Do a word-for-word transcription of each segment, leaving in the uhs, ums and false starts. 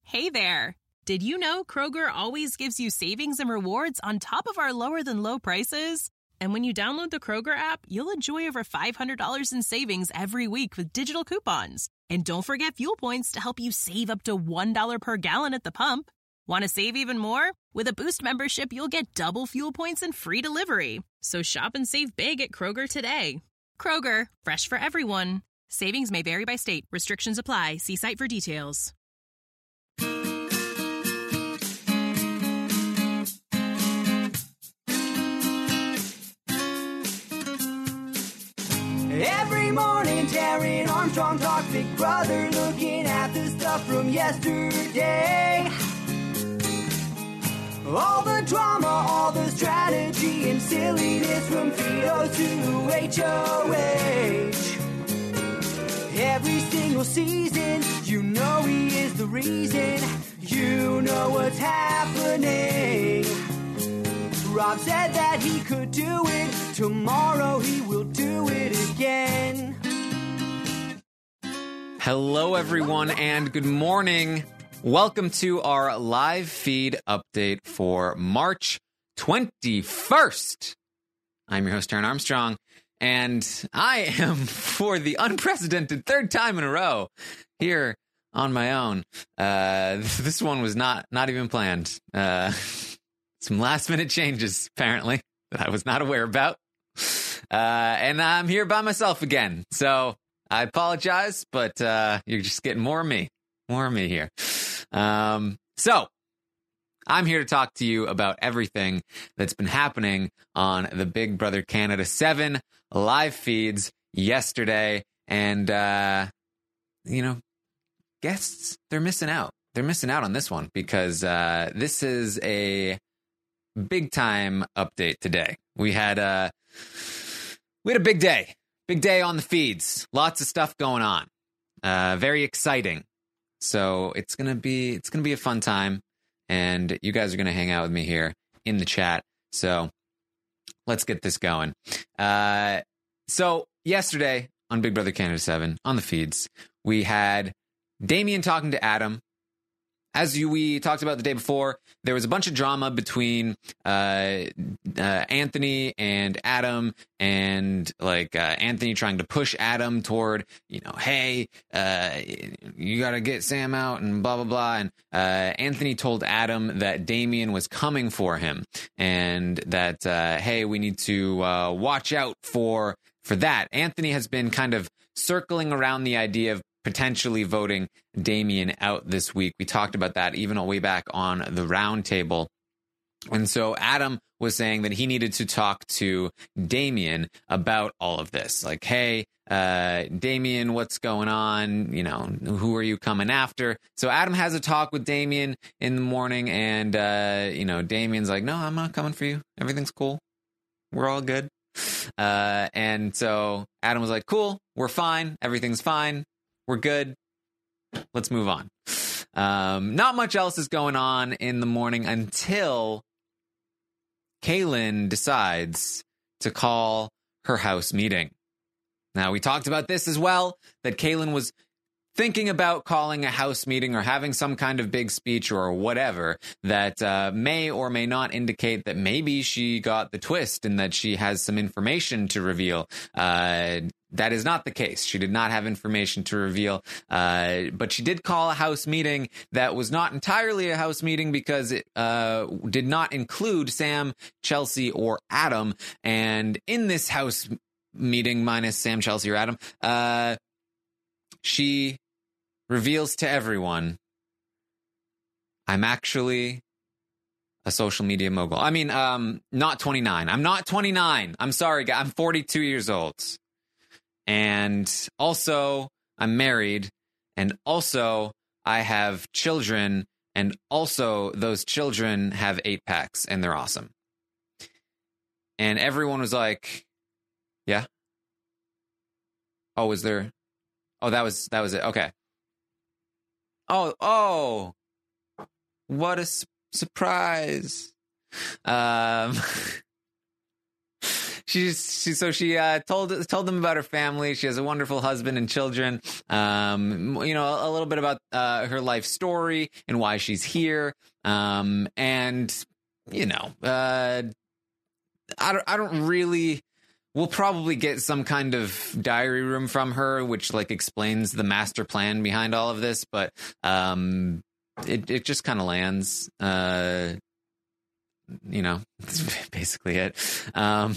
Hey there! Did you know Kroger always gives you savings and rewards on top of our lower-than-low prices? And when you download the Kroger app, you'll enjoy over five hundred dollars in savings every week with digital coupons. And don't forget fuel points to help you save up to one dollar per gallon at the pump. Want to save even more? With a Boost membership, you'll get double fuel points and free delivery. So shop and save big at Kroger today. Kroger, fresh for everyone. Savings may vary by state. Restrictions apply. See site for details. Every morning, Darren Armstrong talks Big Brother, looking at the stuff from yesterday. All the drama, all the strategy and silliness from Fido to H O H. Every single season, you know he is the reason. You know what's happening. Rob said that he could do it. Tomorrow he will do it again. Hello, everyone, and good morning. Welcome to our live feed update for March twenty-first. I'm your host, Darren Armstrong, and I am, for the unprecedented third time in a row, here on my own. Uh, this one was not, not even planned. Uh... Some last-minute changes, apparently, that I was not aware about. Uh, and I'm here by myself again. So I apologize, but uh, you're just getting more of me. More of me here. Um, so I'm here to talk to you about everything that's been happening on the Big Brother Canada seven live feeds yesterday. And, uh, you know, guests, they're missing out. They're missing out on this one because uh, this is a big time update today. We had a we had a big day, big day on the feeds. Lots of stuff going on. Uh, very exciting. So it's gonna be it's gonna be a fun time, and you guys are gonna hang out with me here in the chat. So let's get this going. Uh, so yesterday on Big Brother Canada seven on the feeds, we had Damian talking to Adam. As you, we talked about the day before, there was a bunch of drama between uh, uh, Anthony and Adam, and like uh, Anthony trying to push Adam toward, you know, hey, uh, you got to get Sam out and blah, blah, blah. And uh, Anthony told Adam that Damian was coming for him and that, uh, hey, we need to uh, watch out for for that. Anthony has been kind of circling around the idea of potentially voting Damian out this week. We talked about that even all the way back on the round table. And so Adam was saying that he needed to talk to Damian about all of this. Like, hey, uh, Damian, what's going on? You know, who are you coming after? So Adam has a talk with Damian in the morning, and, uh, you know, Damian's like, no, I'm not coming for you. Everything's cool. We're all good. Uh, and so Adam was like, cool, we're fine. Everything's fine. We're good. Let's move on. Um, not much else is going on in the morning until Caelynn decides to call her house meeting. Now, we talked about this as well, that Caelynn was thinking about calling a house meeting or having some kind of big speech or whatever that uh, may or may not indicate that maybe she got the twist and that she has some information to reveal. Uh, that is not the case. She did not have information to reveal, uh, but she did call a house meeting that was not entirely a house meeting because it uh, did not include Sam, Chelsea, or Adam. And in this house meeting, minus Sam, Chelsea, or Adam, uh, she reveals to everyone, I'm actually a social media mogul. I mean, um, not twenty-nine. I'm not twenty-nine. I'm sorry, guys. I'm forty-two years old. And also, I'm married. And also, I have children. And also, those children have eight packs, and they're awesome. And everyone was like, yeah? Oh, was there? Oh, that was that was it. Okay. Oh, oh, what a su- surprise. Um, she's she, so she uh, told told them about her family. She has a wonderful husband and children. Um, you know, a, a little bit about uh, her life story and why she's here. Um, and you know, uh, I don't I don't really. We'll probably get some kind of diary room from her, which like explains the master plan behind all of this. But um, it it just kind of lands. Uh, you know, that's basically it. Um,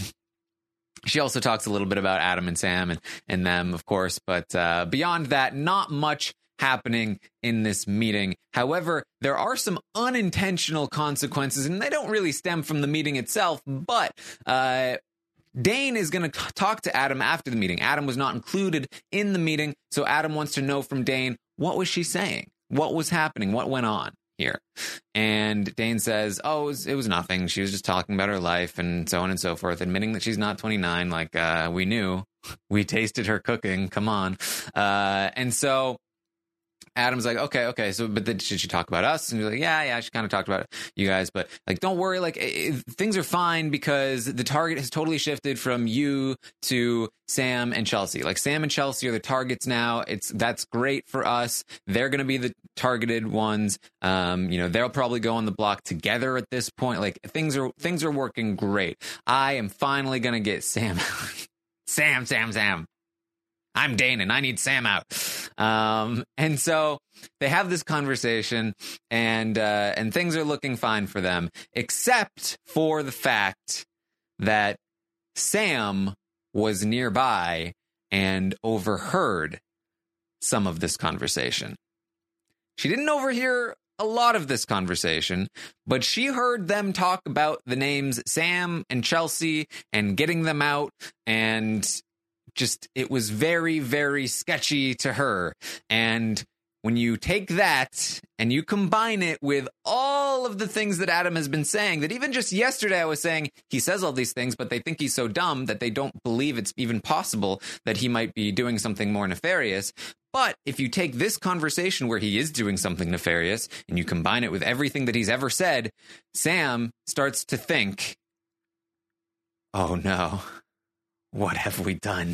she also talks a little bit about Adam and Sam and, and them, of course. But uh, beyond that, not much happening in this meeting. However, there are some unintentional consequences, and they don't really stem from the meeting itself. But uh, Dane is going to talk to Adam after the meeting. Adam was not included in the meeting, so Adam wants to know from Dane, what was she saying? What was happening? What went on here? And Dane says, oh, it was, it was nothing. She was just talking about her life and so on and so forth, admitting that she's not twenty-nine. Like, uh, we knew. We tasted her cooking. Come on. Uh, and so Adam's like, okay, okay. So, but then did she talk about us? And he's like, yeah, yeah, she kind of talked about you guys, but like, don't worry. Like, it, things are fine because the target has totally shifted from you to Sam and Chelsea. Like, Sam and Chelsea are the targets now. It's that's great for us. They're going to be the targeted ones. Um, you know, they'll probably go on the block together at this point. Like, things are things are working great. I am finally going to get Sam out. Sam, Sam, Sam. I'm Dane and I need Sam out. Um, and so they have this conversation and uh, and things are looking fine for them, except for the fact that Sam was nearby and overheard some of this conversation. She didn't overhear a lot of this conversation, but she heard them talk about the names Sam and Chelsea and getting them out, and just, it was very, very sketchy to her. And when you take that and you combine it with all of the things that Adam has been saying, that even just yesterday I was saying he says all these things, but they think he's so dumb that they don't believe it's even possible that he might be doing something more nefarious. But if you take this conversation where he is doing something nefarious and you combine it with everything that he's ever said, Sam starts to think, oh no. What have we done?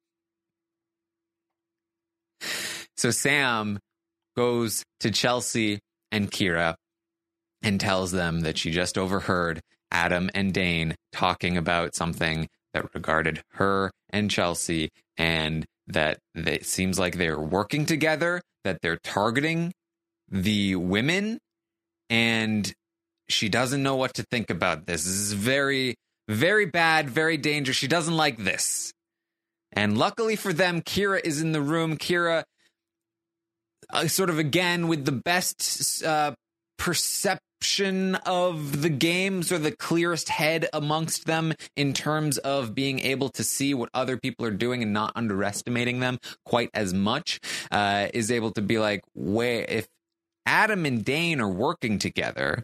So Sam goes to Chelsea and Kira and tells them that she just overheard Adam and Dane talking about something that regarded her and Chelsea, and that they, it seems like they're working together, that they're targeting the women, and she doesn't know what to think about this. This is very... Very bad, very dangerous. She doesn't like this. And luckily for them, Kira is in the room. Kira, uh, sort of again, with the best uh, perception of the games, or the clearest head amongst them in terms of being able to see what other people are doing and not underestimating them quite as much, uh, is able to be like, where if Adam and Dane are working together,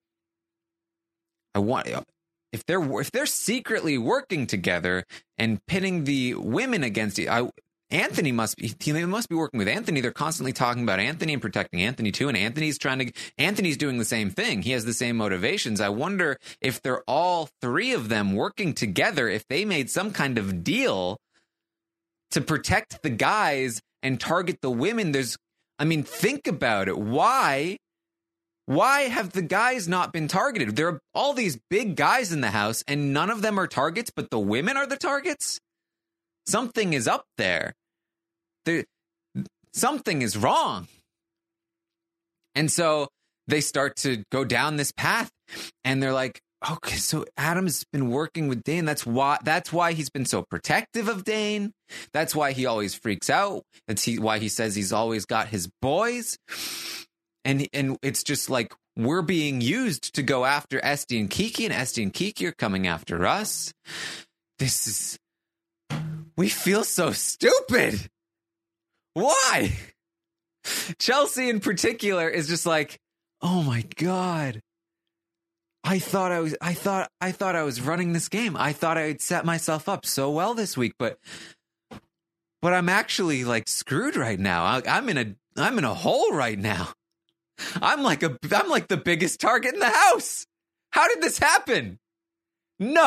I want... If they're if they're secretly working together and pitting the women against it, I, Anthony must be they must be working with Anthony. They're constantly talking about Anthony and protecting Anthony too, and Anthony's trying to Anthony's doing the same thing. He has the same motivations. I wonder if they're all three of them working together, if they made some kind of deal to protect the guys and target the women. There's, I mean, think about it. Why? Why have the guys not been targeted? There are all these big guys in the house, and none of them are targets, but the women are the targets? Something is up there. There, something is wrong. And so they start to go down this path, and they're like, okay, so Adam's been working with Dane. That's why that's why he's been so protective of Dane. That's why he always freaks out. That's he, why he says he's always got his boys. And and it's just like, we're being used to go after Esty and Kiki, and Esty and Kiki are coming after us. This is... We feel so stupid. Why? Chelsea in particular is just like, oh my God. I thought I was I thought I thought I was running this game. I thought I had set myself up so well this week, but but I'm actually like screwed right now. I, I'm in a I'm in a hole right now. I'm like a I'm like the biggest target in the house. How did this happen? No,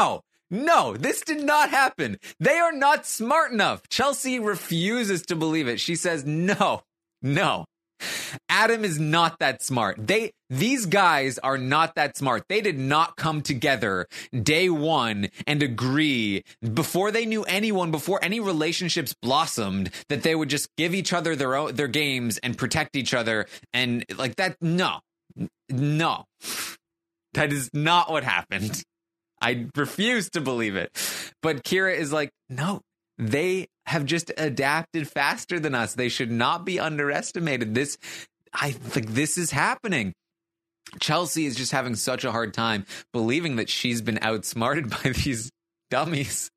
no, this did not happen. They are not smart enough. Chelsea refuses to believe it. She says, no, no. Adam is not that smart. They, these guys are not that smart. They did not come together day one and agree before they knew anyone, before any relationships blossomed, that they would just give each other their own, their games and protect each other. And like that, no, no, that is not what happened. I refuse to believe it. But Kira is like, no, they have just adapted faster than us. They should not be underestimated. This, I think this is happening. Chelsea is just having such a hard time believing that she's been outsmarted by these dummies.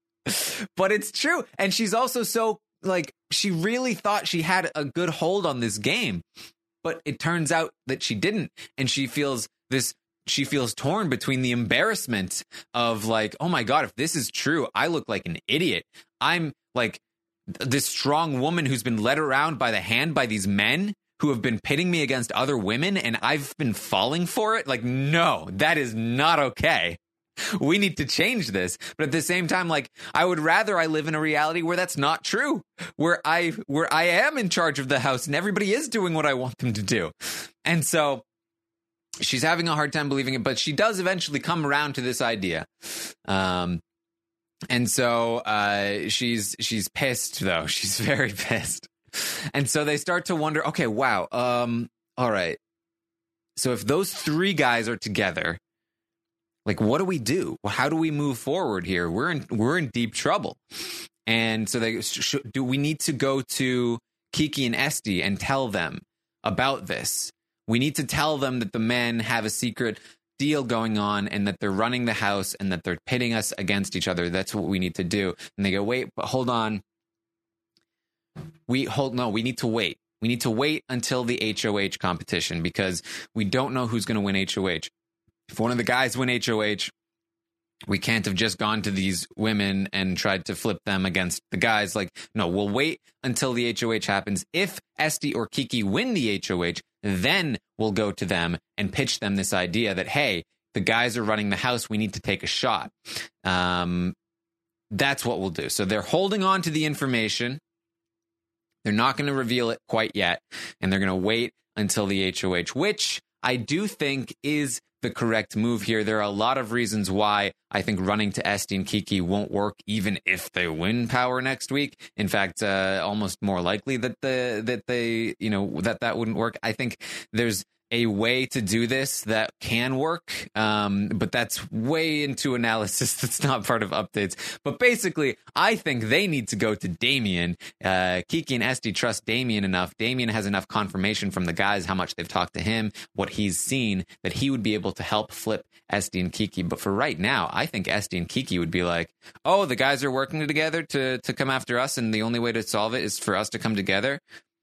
But it's true. And she's also so, like, she really thought she had a good hold on this game. But it turns out that she didn't. And she feels this She feels torn between the embarrassment of like, oh my God, if this is true, I look like an idiot. I'm like this strong woman who's been led around by the hand by these men who have been pitting me against other women, and I've been falling for it. Like, no, that is not okay. We need to change this. But at the same time, like, I would rather I live in a reality where that's not true, where I where I am in charge of the house and everybody is doing what I want them to do. And so she's having a hard time believing it, but she does eventually come around to this idea. Um, and so uh, she's she's pissed, though. She's very pissed. And so they start to wonder, okay, wow, um, all right. So if those three guys are together, like, what do we do? Well, how do we move forward here? We're in we're in deep trouble. And so they sh- do we need to go to Kiki and Esti and tell them about this? We need to tell them that the men have a secret deal going on and that they're running the house and that they're pitting us against each other. That's what we need to do. And they go, wait, but hold on. We hold, no, we need to wait. We need to wait until the H O H competition because we don't know who's going to win H O H. If one of the guys win H O H, we can't have just gone to these women and tried to flip them against the guys. Like, no, we'll wait until the H O H happens. If Esti or Kiki win the H O H, then we'll go to them and pitch them this idea that, hey, the guys are running the house. We need to take a shot. Um, that's what we'll do. So they're holding on to the information. They're not going to reveal it quite yet. And they're going to wait until the H O H, which I do think is the correct move here. There are a lot of reasons why I think running to Esti and Kiki won't work, even if they win power next week. In fact, uh, almost more likely that the that they you know that that wouldn't work. I think there's a way to do this that can work, um, but that's way into analysis that's not part of updates. But basically, I think they need to go to Damien. Uh, Kiki and Esti trust Damien enough. Damien has enough confirmation from the guys, how much they've talked to him, what he's seen, that he would be able to help flip Esti and Kiki. But for right now, I think Esti and Kiki would be like, oh, the guys are working together to, to come after us, and the only way to solve it is for us to come together.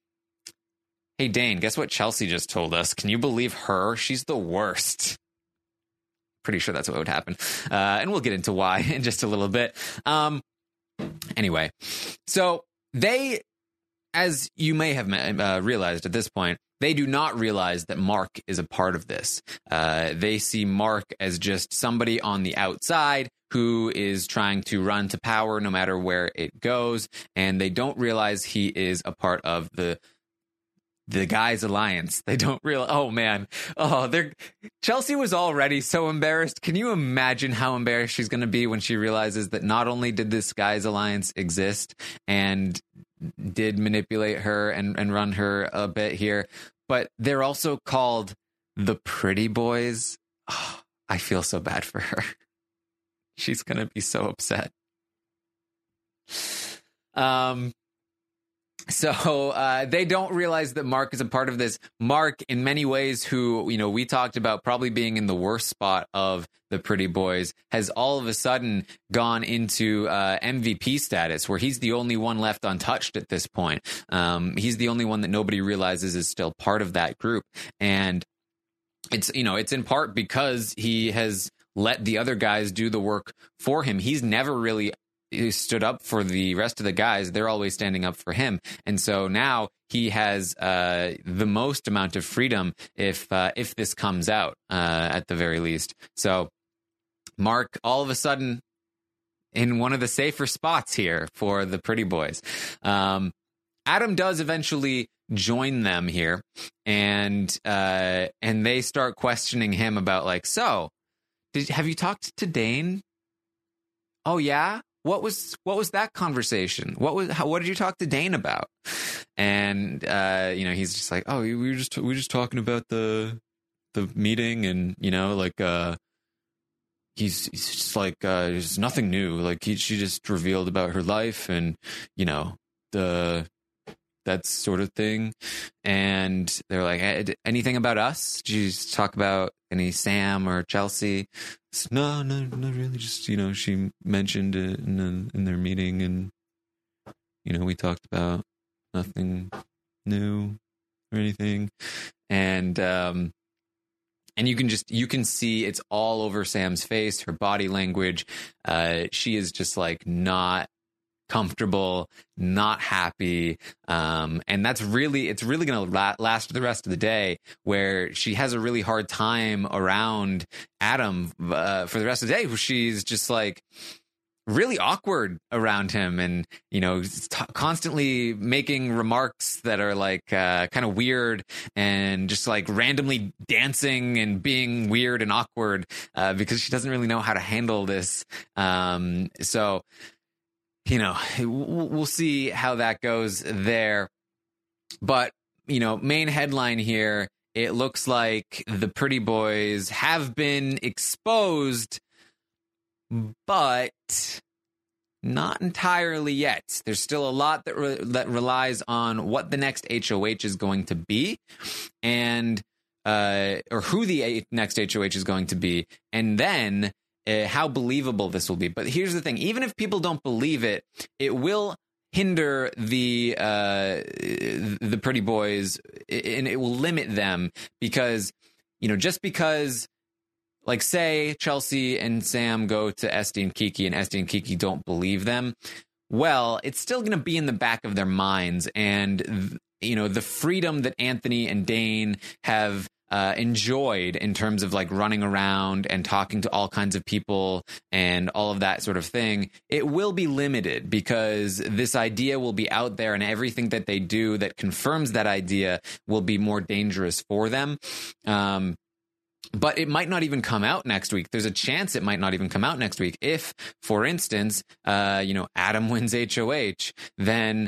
Hey, Dane, guess what Chelsea just told us? Can you believe her? She's the worst. Pretty sure that's what would happen. Uh, and we'll get into why in just a little bit. Um, anyway, so they, as you may have uh, realized at this point, they do not realize that Mark is a part of this. Uh, they see Mark as just somebody on the outside who is trying to run to power no matter where it goes. And they don't realize he is a part of the The guys' alliance. They don't realize. Oh man. Oh, they're Chelsea was already so embarrassed. Can you imagine how embarrassed she's going to be when she realizes that not only did this guys' alliance exist and did manipulate her and, and run her a bit here, but they're also called the Pretty Boys. Oh, I feel so bad for her. She's going to be so upset. Um. So uh, they don't realize that Mark is a part of this. Mark, in many ways, who, you know, we talked about probably being in the worst spot of the Pretty Boys, has all of a sudden gone into uh, M V P status, where he's the only one left untouched at this point. Um, he's the only one that nobody realizes is still part of that group. And it's, you know, it's in part because he has let the other guys do the work for him. He's never really He stood up for the rest of the guys. They're always standing up for him. And so now he has uh, the most amount of freedom if uh, if this comes out, uh, at the very least. So Mark, all of a sudden, in one of the safer spots here for the pretty boys. Um, Adam does eventually join them here, and uh, and they start questioning him about like, so, did have you talked to Dane? Oh yeah, what was what was that conversation? What was how, what did you talk to Dane about? And uh, you know, he's just like, oh, we were just we were just talking about the the meeting, and you know, like uh, he's he's just like uh, there's nothing new. Like he, she just revealed about her life, and you know the. That sort of thing. And they're like, anything about us? Did you just talk about any Sam or Chelsea? Said, no, no, not really. Just, you know, she mentioned it in, the, in their meeting, and, you know, we talked about nothing new or anything. And, um, and you can just, you can see it's all over Sam's face, her body language. Uh, she is just like not comfortable, not happy, um, and that's really it's really going to la- last the rest of the day, where she has a really hard time around Adam uh, for the rest of the day, where she's just like really awkward around him, and you know t- constantly making remarks that are like uh, kind of weird, and just like randomly dancing and being weird and awkward uh, because she doesn't really know how to handle this. Um, so. You know, we'll see how that goes there. But, you know, main headline here, it looks like the pretty boys have been exposed, but not entirely yet. There's still a lot that re- that relies on what the next H O H is going to be, and uh, or who the a- next H O H is going to be, and then Uh, how believable this will be. But here's the thing, even if people don't believe it, it will hinder the uh, the pretty boys, and it will limit them, because, you know, just because, like, say Chelsea and Sam go to Esty and Kiki, and Esty and Kiki don't believe them, well, it's still going to be in the back of their minds. And, you know, the freedom that Anthony and Dane have Uh, enjoyed in terms of like running around and talking to all kinds of people and all of that sort of thing, it will be limited, because this idea will be out there, and everything that they do that confirms that idea will be more dangerous for them. Um, but it might not even come out next week. There's a chance it might not even come out next week. If, for instance, uh, you know, Adam wins H O H, then,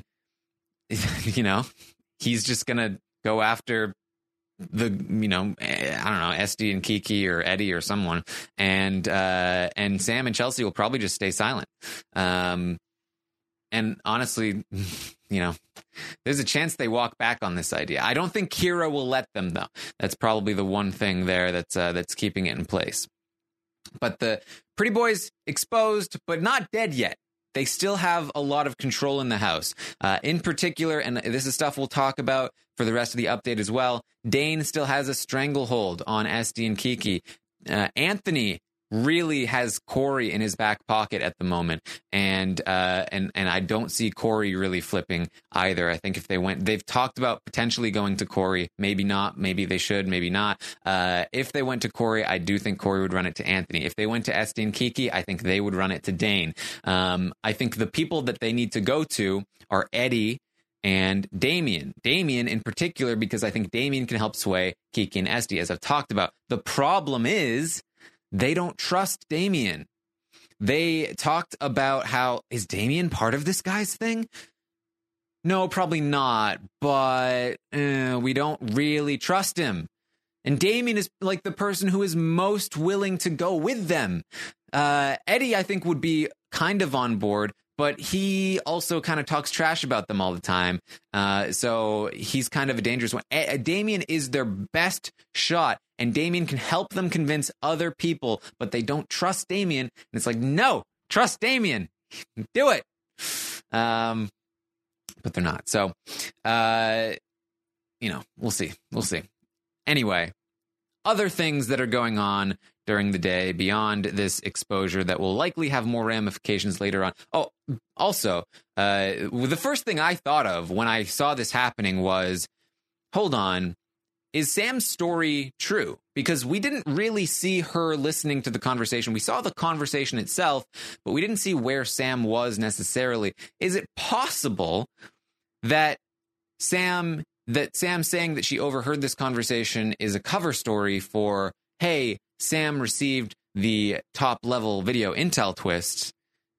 you know, he's just going to go after the, you know, I don't know, Esty and Kiki or Eddie or someone, and uh, and Sam and Chelsea will probably just stay silent. Um, and honestly, you know, there's a chance they walk back on this idea. I don't think Kira will let them, though. That's probably the one thing there that's uh, that's keeping it in place. But the pretty boys exposed, but not dead yet. They still have a lot of control in the house. Uh, in particular, and this is stuff we'll talk about for the rest of the update as well, Dane still has a stranglehold on Esty and Kiki. Uh, Anthony really has Corey in his back pocket at the moment, and uh, and and I don't see Corey really flipping either. I think if they went, they've talked about potentially going to Corey, maybe not, maybe they should, maybe not. Uh, if they went to Corey, I do think Corey would run it to Anthony. If they went to Esty and Kiki, I think they would run it to Dane. Um, I think the people that they need to go to are Eddie and Damien. Damien in particular, because I think Damien can help sway Kiki and Esty, as I've talked about. The problem is, they don't trust Damien. They talked about how, is Damien part of this guy's thing? No, probably not, but uh, we don't really trust him. And Damien is like the person who is most willing to go with them. Uh, Eddie, I think, would be kind of on board, but he also kind of talks trash about them all the time. Uh, so he's kind of a dangerous one. A- Damien is their best shot, and Damien can help them convince other people, but they don't trust Damien. And it's like, no, trust Damien. Do it. Um, but they're not. So, uh, you know, we'll see. We'll see. Anyway, other things that are going on during the day beyond this exposure that will likely have more ramifications later on. Oh, also, uh, the first thing I thought of when I saw this happening was, hold on, is Sam's story true? Because we didn't really see her listening to the conversation. We saw the conversation itself, but we didn't see where Sam was necessarily. Is it possible that Sam that Sam saying that she overheard this conversation is a cover story for, hey, Sam received the top level video intel twist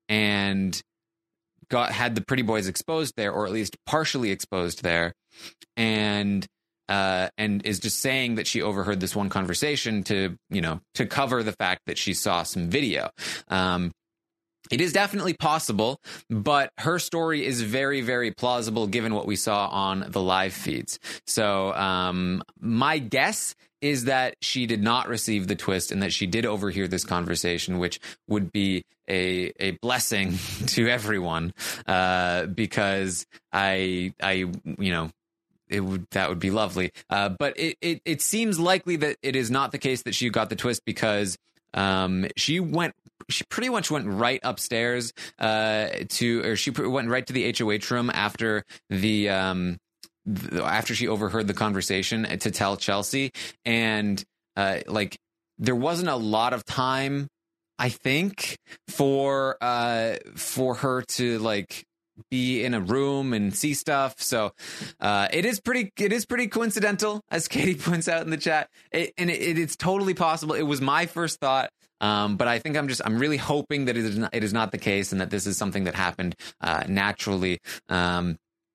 and got had the Pretty Boys exposed there, or at least partially exposed there, and uh, and is just saying that she overheard this one conversation to, you know, to cover the fact that she saw some video. Um, It is definitely possible, but her story is very, very plausible given what we saw on the live feeds. So um, my guess is that she did not receive the twist and that she did overhear this conversation, which would be a a blessing to everyone, uh, because I I you know. It would that would be lovely, uh, but it, it it seems likely that it is not the case that she got the twist, because um, she went she pretty much went right upstairs uh, to or she went right to the H O H room after the um, th- after she overheard the conversation to tell Chelsea, and uh, like there wasn't a lot of time, I think, for uh, for her to like be in a room and see stuff. So uh, it is pretty it is pretty coincidental, as Katie points out in the chat. It, and it, it's totally possible. It was my first thought. Um, but I think I'm just I'm really hoping that it is not, it is not the case, and that this is something that happened uh, naturally. Um,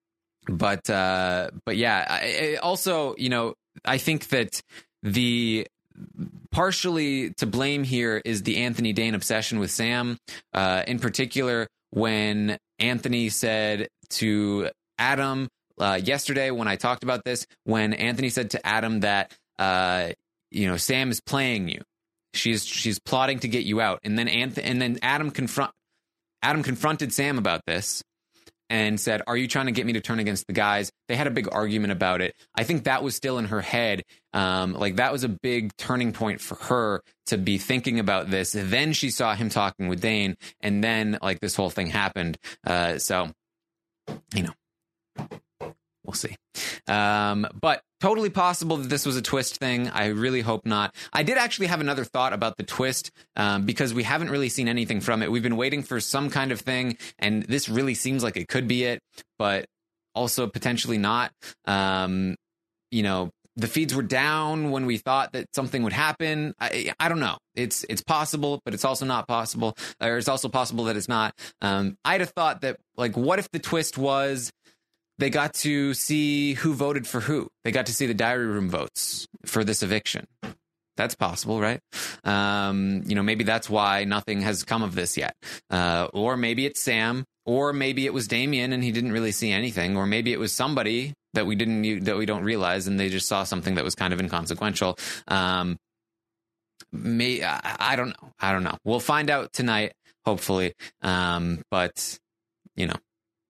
but uh, but yeah, I, I also, you know, I think that the partially to blame here is the Anthony Dane obsession with Sam, uh, in particular when Anthony said to Adam uh, yesterday when I talked about this, when Anthony said to Adam that, uh, you know, Sam is playing you. She's she's plotting to get you out. And then Anthony, and then Adam confront Adam confronted Sam about this and said, are you trying to get me to turn against the guys? They had a big argument about it. I think that was still in her head. Um, like that was a big turning point for her to be thinking about this. Then she saw him talking with Dane, and then like this whole thing happened. Uh, so, you know, we'll see. Um, but totally possible that this was a twist thing. I really hope not. I did actually have another thought about the twist, um, because we haven't really seen anything from it. We've been waiting for some kind of thing, and this really seems like it could be it, but also potentially not. Um, you know, the feeds were down when we thought that something would happen. I, I don't know. It's it's possible, but it's also not possible. Or it's also possible that it's not. Um, I'd have thought that, like, what if the twist was they got to see who voted for who? They got to see the diary room votes for this eviction. That's possible, right? Um, you know, maybe that's why nothing has come of this yet. Uh, or maybe it's Sam, or maybe it was Damien and he didn't really see anything, or maybe it was somebody that we didn't that we don't realize and they just saw something that was kind of inconsequential. Um, may I, I don't know. I don't know. We'll find out tonight, hopefully. Um, but you know.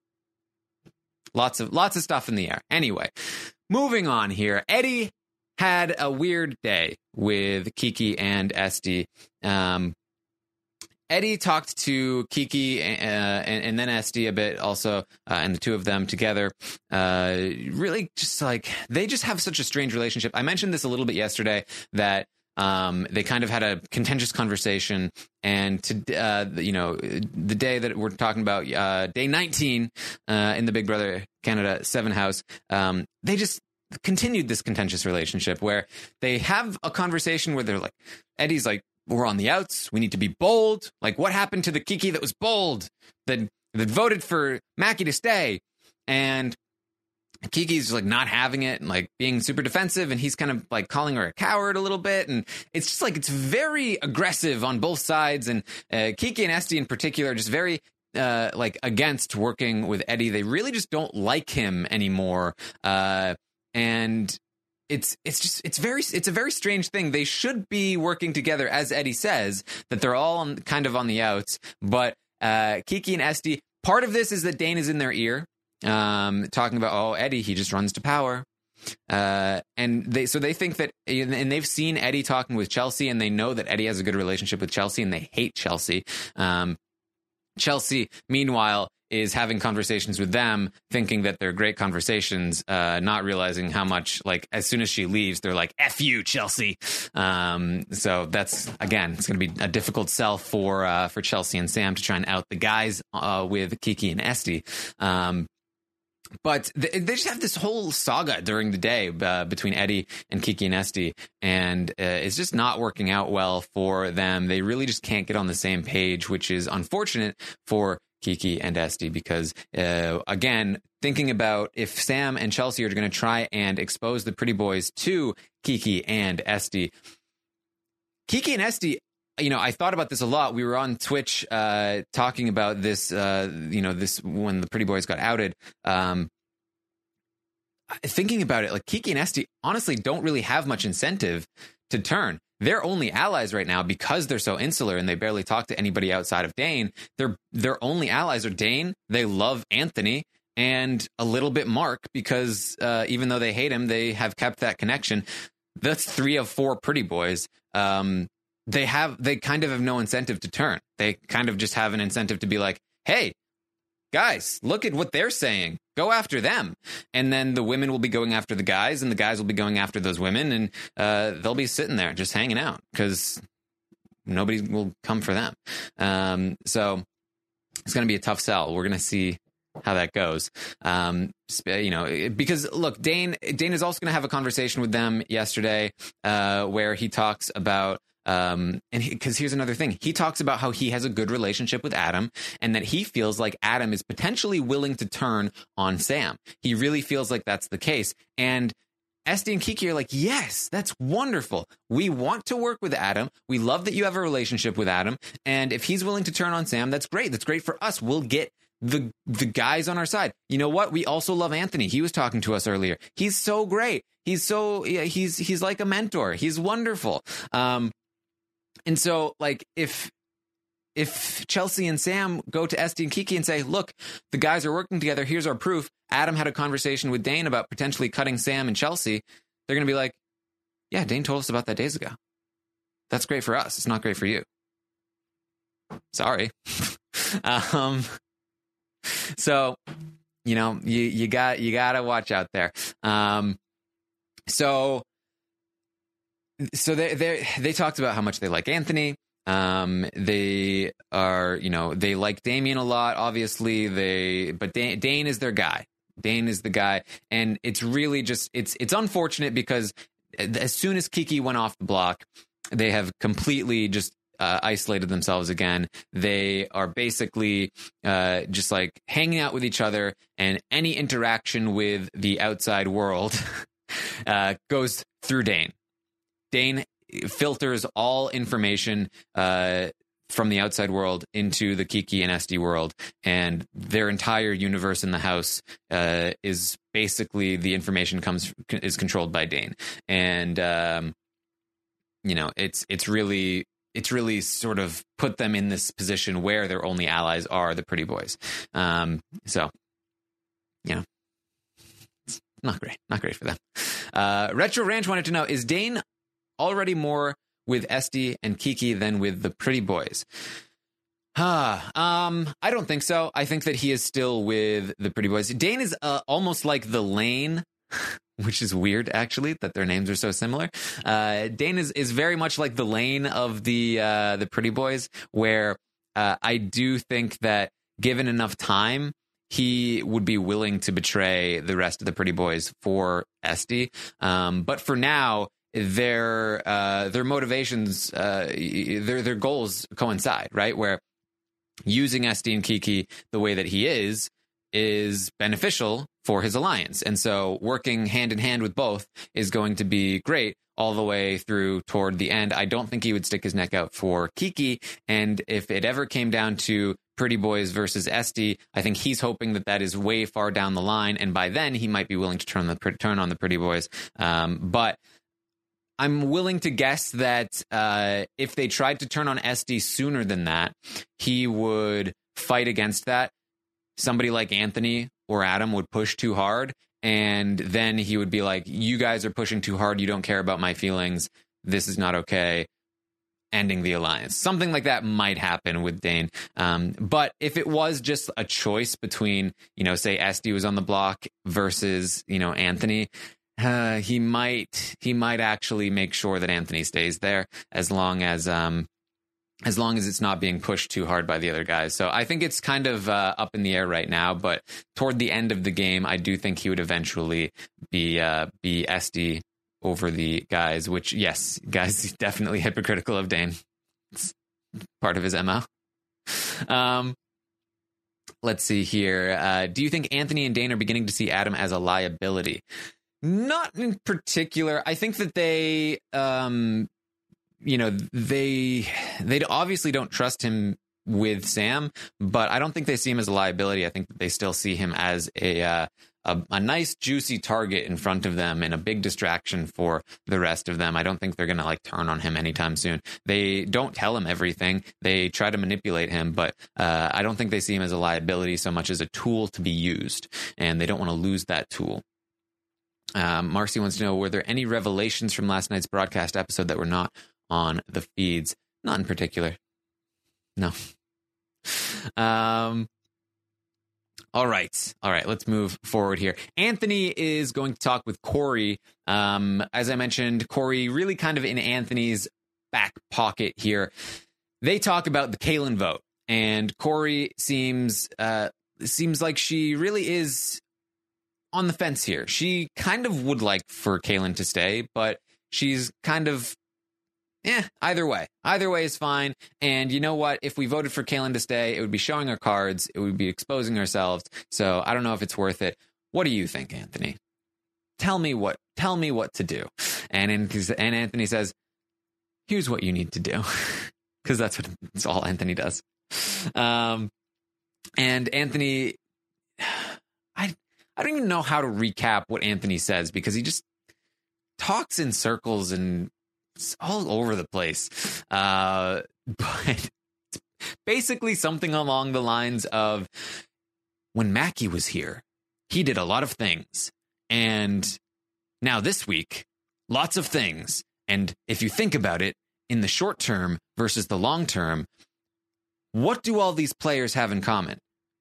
Lots of lots of stuff in the air. Anyway, moving on here. Eddie had a weird day with Kiki and Esty. Um, Eddie talked to Kiki uh, and, and then Esty a bit also, uh, and the two of them together. Uh, really just like, they just have such a strange relationship. I mentioned this a little bit yesterday, that Um, they kind of had a contentious conversation, and to uh, you know, the day that we're talking about, uh, day nineteen uh, in the Big Brother Canada seven house, um, they just continued this contentious relationship where they have a conversation where they're like, Eddie's like, we're on the outs, we need to be bold. Like, what happened to the Kiki that was bold, that that voted for Mackie to stay? And Kiki's like not having it and like being super defensive, and he's kind of like calling her a coward a little bit, and it's just like it's very aggressive on both sides. And uh, Kiki and Esty in particular are just very uh, like against working with Eddie. They really just don't like him anymore, uh, and it's it's just it's very it's a very strange thing. They should be working together, as Eddie says, that they're all on, kind of on the outs. But uh, Kiki and Esty, part of this is that Dane is in their ear. Um, talking about, oh, Eddie, he just runs to power. Uh, and they, so they think that, and they've seen Eddie talking with Chelsea, and they know that Eddie has a good relationship with Chelsea, and they hate Chelsea. Um, Chelsea, meanwhile, is having conversations with them, thinking that they're great conversations, uh, not realizing how much, like, as soon as she leaves, they're like, F you, Chelsea. Um, so that's, again, it's going to be a difficult sell for uh, for Chelsea and Sam to try and out the guys uh, with Kiki and Esty. Um, But they just have this whole saga during the day uh, between Eddie and Kiki and Esty, and uh, it's just not working out well for them. They really just can't get on the same page, which is unfortunate for Kiki and Esty because, uh, again, thinking about if Sam and Chelsea are going to try and expose the pretty boys to Kiki and Esty, Kiki and Esty, you know, I thought about this a lot. We were on Twitch uh, talking about this, uh, you know, this when the pretty boys got outed. Um, thinking about it, like Kiki and Esty honestly don't really have much incentive to turn. They're only allies right now because they're so insular and they barely talk to anybody outside of Dane. Their their only allies are Dane. They love Anthony and a little bit Mark because uh, even though they hate him, they have kept that connection. That's three of four pretty boys. Um, They have, they kind of have no incentive to turn. They kind of just have an incentive to be like, hey, guys, look at what they're saying. Go after them. And then the women will be going after the guys and the guys will be going after those women. And uh, they'll be sitting there just hanging out because nobody will come for them. Um, so it's going to be a tough sell. We're going to see how that goes. Um, you know, because look, Dane, Dane is also going to have a conversation with them yesterday uh, where he talks about Um, and because he, here's another thing, he talks about how he has a good relationship with Adam and that he feels like Adam is potentially willing to turn on Sam. He really feels like that's the case. And Esty and Kiki are like, yes, that's wonderful. We want to work with Adam. We love that you have a relationship with Adam. And if he's willing to turn on Sam, that's great. That's great for us. We'll get the the guys on our side. You know what? We also love Anthony. He was talking to us earlier. He's so great. He's so, yeah, he's, he's like a mentor. He's wonderful. Um, And so, like, if if Chelsea and Sam go to Esty and Kiki and say, look, the guys are working together, here's our proof. Adam had a conversation with Dane about potentially cutting Sam and Chelsea. They're going to be like, yeah, Dane told us about that days ago. That's great for us. It's not great for you. Sorry. um, so, you know, you, you got you got to watch out there. Um, so... So they they they talked about how much they like Anthony. Um, they are, you know, they like Damien a lot, obviously. They but Dane, Dane is their guy. Dane is the guy, and it's really just it's it's unfortunate because as soon as Kiki went off the block, they have completely just uh, isolated themselves again. They are basically uh, just like hanging out with each other, and any interaction with the outside world uh, goes through Dane. Dane filters all information uh, from the outside world into the Kiki and Esty world, and their entire universe in the house uh, is basically the information comes is controlled by Dane, and um, you know it's it's really it's really sort of put them in this position where their only allies are the pretty boys. Um, so, you know, it's not great, not great for them. Uh, Retro Ranch wanted to know: is Dane already more with Esty and Kiki than with the pretty boys? Huh. Um, I don't think so. I think that he is still with the pretty boys. Dane is uh, almost like the Lane, which is weird, actually, that their names are so similar. Uh, Dane is, is very much like the Lane of the uh, the pretty boys, where uh, I do think that given enough time, he would be willing to betray the rest of the pretty boys for Esty. Um, but for now, their uh, their motivations, uh, their their goals coincide, right? Where using Esty and Kiki the way that he is is beneficial for his alliance, and so working hand in hand with both is going to be great all the way through toward the end. I don't think he would stick his neck out for Kiki, and if it ever came down to Pretty Boys versus Esty, I think he's hoping that that is way far down the line, and by then he might be willing to turn the turn on the Pretty Boys, um, but I'm willing to guess that uh, if they tried to turn on Esty sooner than that, he would fight against that. Somebody like Anthony or Adam would push too hard, and then he would be like, you guys are pushing too hard. You don't care about my feelings. This is not okay. ending the alliance. Something like that might happen with Dane. Um, but if it was just a choice between, you know, say Esty was on the block versus, you know, Anthony, uh, he might he might actually make sure that Anthony stays there as long as um, as long as it's not being pushed too hard by the other guys. So I think it's kind of uh, up in the air right now. But toward the end of the game, I do think he would eventually be uh, be Esty over the guys, which, yes, guys, he's definitely hypocritical of Dane. It's part of his M O. Um, let's see here. Uh, do you think Anthony and Dane are beginning to see Adam as a liability? Not in particular. I think that they, um, you know, they they obviously don't trust him with Sam, but I don't think they see him as a liability. I think that they still see him as a uh, A, a nice juicy target in front of them and a big distraction for the rest of them. I don't think they're going to like turn on him anytime soon. They don't tell him everything. They try to manipulate him, but uh, I don't think they see him as a liability so much as a tool to be used, and they don't want to lose that tool. Um, Marcy wants to know, were there any revelations from last night's broadcast episode that were not on the feeds? Not in particular. No. Um, All right. All right. Let's move forward here. Anthony is going to talk with Corey. Um, as I mentioned, Corey really kind of in Anthony's back pocket here. They talk about the Kaylin vote, and Corey seems uh, seems like she really is on the fence here. She kind of would like for Kaylin to stay, but she's kind of Eh, either way. Either way is fine. And you know what? If we voted for Kaylin to stay, it would be showing our cards. It would be exposing ourselves. So I don't know if it's worth it. What do you think, Anthony? Tell me what tell me what to do. And, in, and Anthony says, here's what you need to do. Because that's what that's all Anthony does. Um, and Anthony, I, I don't even know how to recap what Anthony says, because he just talks in circles and it's all over the place. Uh, but basically something along the lines of, when Mackie was here, he did a lot of things. And now this week, lots of things. And if you think about it, in the short term versus the long term, what do all these players have in common?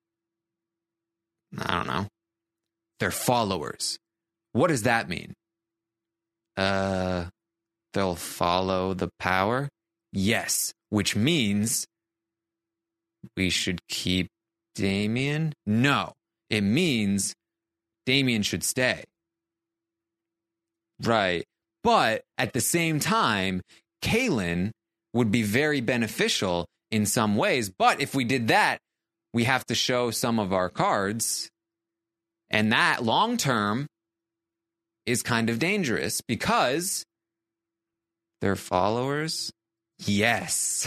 I don't know. They're followers. What does that mean? Uh... They'll follow the power? Yes, which means we should keep Damien? No, it means Damien should stay. Right. But at the same time, Kaylin would be very beneficial in some ways. But if we did that, we have to show some of our cards. And that long term is kind of dangerous, because their followers? Yes.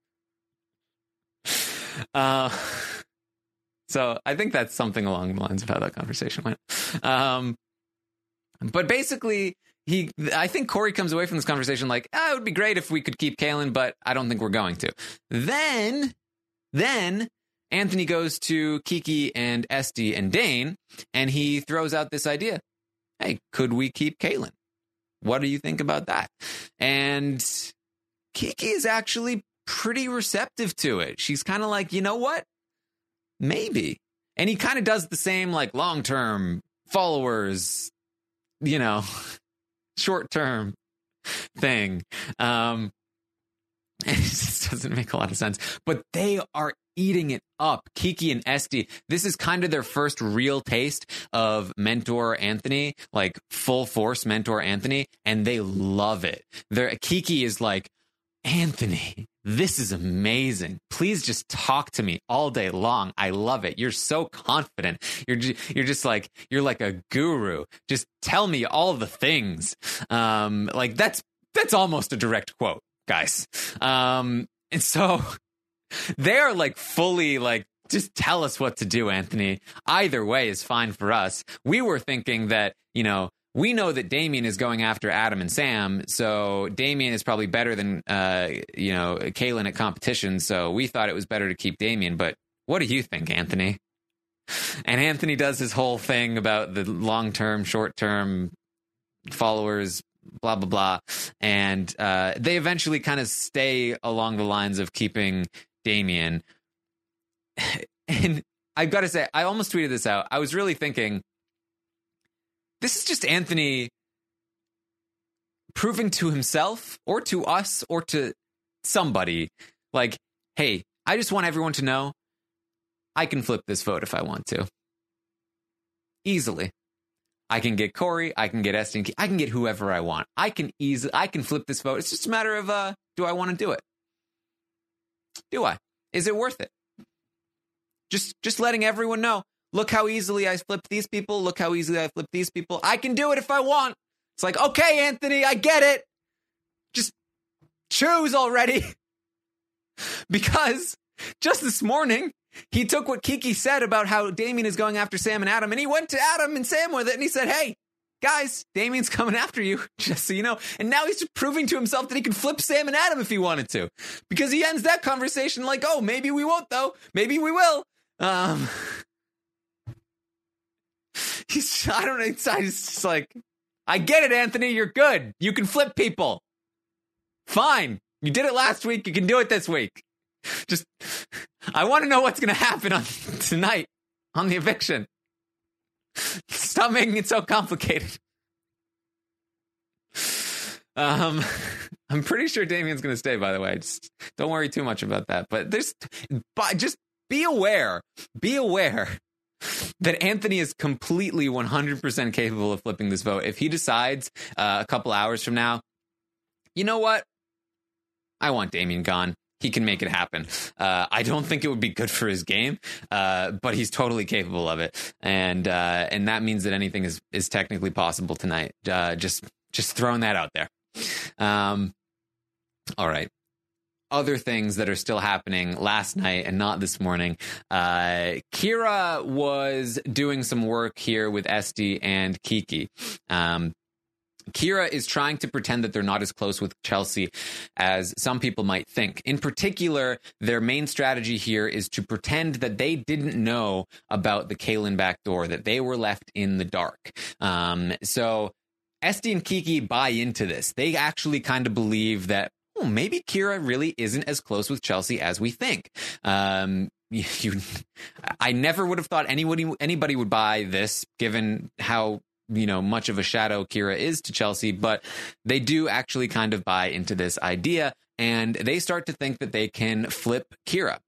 uh, so I think that's something along the lines of how that conversation went. Um, but basically, he, I think Corey comes away from this conversation like, ah, it would be great if we could keep Kaylin, but I don't think we're going to. Then, then Anthony goes to Kiki and Esty and Dane, and he throws out this idea. Hey, could we keep Kaylin? What do you think about that? And Kiki is actually pretty receptive to it. She's kind of like, you know what? Maybe. And he kind of does the same, like, long-term followers, you know, short-term thing. Um, and it just doesn't make a lot of sense. But they are eating it up. Kiki and Esty, this is kind of their first real taste of Mentor Anthony, like full force Mentor Anthony, and they love it. Their Kiki is like, Anthony, this is amazing. Please just talk to me all day long. I love it. You're so confident. You're ju- you're just like you're like a guru. Just tell me all the things. Um, like that's that's almost a direct quote, guys. Um, and so they are like fully like, just tell us what to do, Anthony. Either way is fine for us. We were thinking that, you know, we know that Damien is going after Adam and Sam, so Damien is probably better than, uh, you know, Kaylin at competition, so we thought it was better to keep Damien. But what do you think, Anthony? And Anthony does his whole thing about the long-term, short-term followers, blah, blah, blah. And uh, they eventually kind of stay along the lines of keeping Damian. And I've got to say, I almost tweeted this out. I was really thinking, this is just Anthony proving to himself or to us or to somebody, like, hey, I just want everyone to know I can flip this vote if I want to. Easily. I can get Corey, I can get Esty, I can get whoever I want. I can easily, I can flip this vote. It's just a matter of, uh, do I want to do it? Do I? Is it worth it? Just, just letting everyone know, look how easily I flipped these people. Look how easily I flipped these people. I can do it if I want. It's like, okay, Anthony, I get it. Just choose already. Because just this morning, he took what Kiki said about how Damian is going after Sam and Adam, and he went to Adam and Sam with it, and he said, hey, guys, Damian's coming after you, just so you know. And now he's proving to himself that he can flip Sam and Adam if he wanted to. Because he ends that conversation like, oh, maybe we won't, though. Maybe we will. Um, he's, I don't know, it's, it's just like, I get it, Anthony, you're good. You can flip people. Fine. You did it last week, you can do it this week. Just, I want to know what's going to happen on tonight on the eviction. Stop making it so complicated. Um, I'm pretty sure Damian's going to stay, by the way. Just don't worry too much about that. But there's, but just be aware, be aware that Anthony is completely one hundred percent capable of flipping this vote. If he decides uh, a couple hours from now, you know what? I want Damian gone. He can make it happen. Uh, I don't think it would be good for his game, uh, but he's totally capable of it. And uh, and that means that anything is, is technically possible tonight. Uh, just just throwing that out there. Um, all right. Other things that are still happening last night and not this morning. Uh, Kira was doing some work here with Esty and Kiki. Um, Kira is trying to pretend that they're not as close with Chelsea as some people might think. In particular, their main strategy here is to pretend that they didn't know about the Caelynn backdoor, that they were left in the dark. Um, so Esty and Kiki buy into this. They actually kind of believe that, oh, maybe Kira really isn't as close with Chelsea as we think. Um, you, you, I never would have thought anybody anybody would buy this, given how, you know, much of a shadow Kira is to Chelsea, but they do actually kind of buy into this idea, and they start to think that they can flip Kira.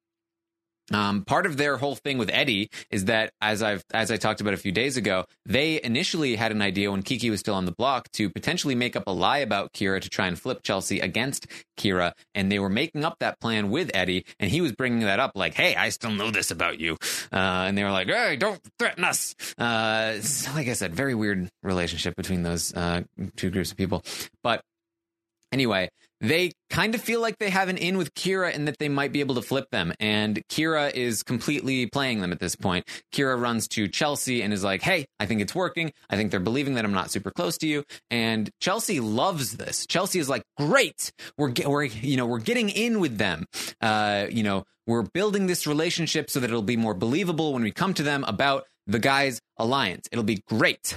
Um, part of their whole thing with Eddie is that, as I've as I talked about a few days ago, they initially had an idea when Kiki was still on the block to potentially make up a lie about Kira to try and flip Chelsea against Kira, and they were making up that plan with Eddie, and he was bringing that up like, hey, I still know this about you, uh, and they were like, hey, don't threaten us. Uh, like I said, very weird relationship between those uh, two groups of people, but anyway, they kind of feel like they have an in with Kira and that they might be able to flip them. And Kira is completely playing them at this point. Kira runs to Chelsea and is like, hey, I think it's working. I think they're believing that I'm not super close to you. And Chelsea loves this. Chelsea is like, great. We're, we're you know, we're getting in with them. Uh, you know, we're building this relationship so that it'll be more believable when we come to them about the guys' alliance. It'll be great.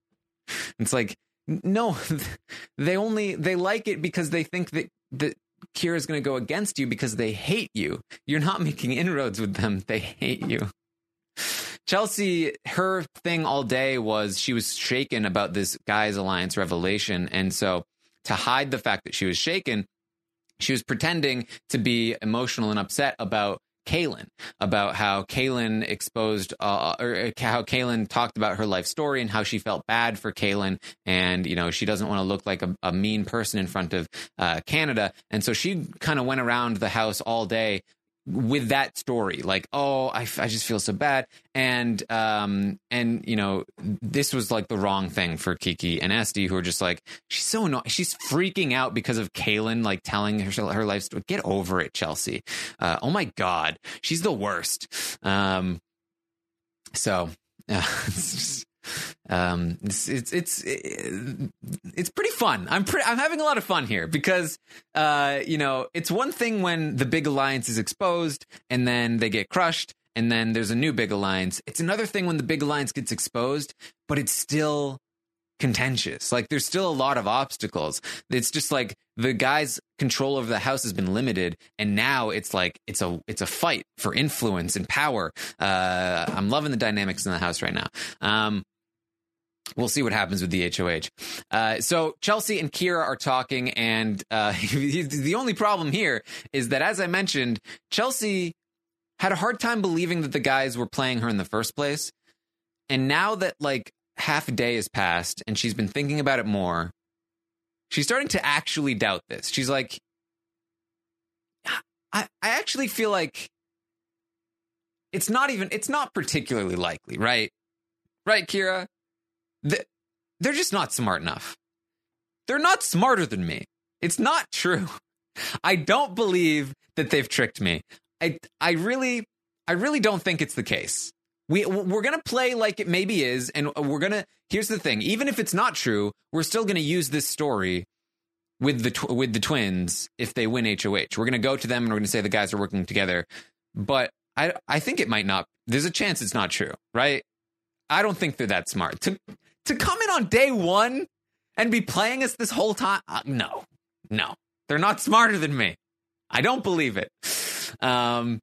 It's like, no, they only, they like it because they think that, that Kira is going to go against you because they hate you. You're not making inroads with them. They hate you. Chelsea, her thing all day was she was shaken about this guys' alliance revelation. And so to hide the fact that she was shaken, she was pretending to be emotional and upset about Caelynn, about how Caelynn exposed, uh, or how Caelynn talked about her life story and how she felt bad for Caelynn, and you know she doesn't want to look like a, a mean person in front of uh, Canada, and so she kind of went around the house all day with that story, like, oh, I, I just feel so bad, and um and you know this was like the wrong thing for Kiki and Esty, who are just like, she's so annoying, she's freaking out because of Caelynn like telling her her life story. Get over it, Chelsea. Uh, oh my God, she's the worst. Um, so uh, it's just, um it's it's it's it's pretty fun. I'm pretty I'm having a lot of fun here because uh you know it's one thing when the big alliance is exposed and then they get crushed and then there's a new big alliance. It's another thing when the big alliance gets exposed, but it's still contentious. Like, there's still a lot of obstacles. It's just like the guy's control over the house has been limited, and now it's like it's a it's a fight for influence and power. Uh, I'm loving the dynamics in the house right now. Um, we'll see what happens with the H O H. Uh, so Chelsea and Kira are talking, and uh, the only problem here is that, as I mentioned, Chelsea had a hard time believing that the guys were playing her in the first place. And now that like half a day has passed and she's been thinking about it more, she's starting to actually doubt this. She's like, I, I actually feel like it's not even, it's not particularly likely, right? Right, Kira? They're just not smart enough. They're not smarter than me. It's not true. I don't believe that they've tricked me. I I really I really don't think it's the case. We we're gonna play like it maybe is, and we're gonna. Here's the thing: even if it's not true, we're still gonna use this story with the tw- with the twins if they win H O H. We're gonna go to them and we're gonna say the guys are working together. But I I think it might not. There's a chance it's not true, right? I don't think they're that smart to to come in on day one and be playing us this whole time. Uh, no, no, they're not smarter than me. I don't believe it. Um,